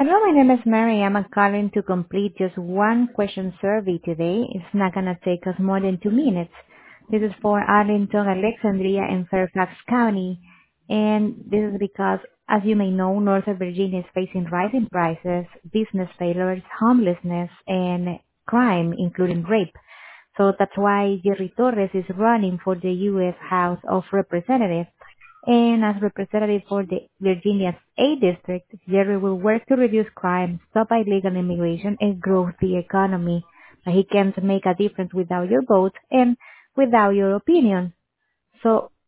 Hello, my name is Mary. I'm calling to complete just one question survey today. It's not gonna take us more than 2 minutes. This is for Arlington, Alexandria, and Fairfax County. And this is because, as you may know, Northern Virginia is facing rising prices, business failures, homelessness, and crime, including rape. So that's why Jerry Torres is running for the U.S. House of Representatives. And as representative for the Virginia's A District, Jerry will work to reduce crime, stop illegal immigration, and grow the economy. But he can't make a difference without your vote and without your opinion. So